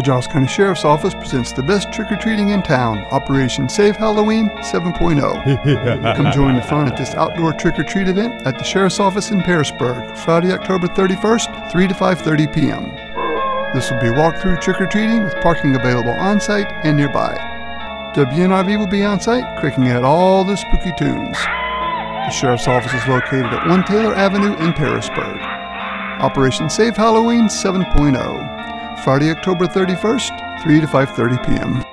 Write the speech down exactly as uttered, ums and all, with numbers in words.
The Giles County Sheriff's Office presents the best trick-or-treating in town, Operation Save Halloween seven point oh. Come join the fun at this outdoor trick-or-treat event at the Sheriff's Office in Pearisburg, Friday, October thirty-first, three to five thirty p m This will be a walk-through trick-or-treating with parking available on-site and nearby. W N R V will be on-site, cranking out all the spooky tunes. The Sheriff's Office is located at one Taylor Avenue in Pearisburg. Operation Save Halloween seven point oh. Friday, October thirty-first, three to five thirty p m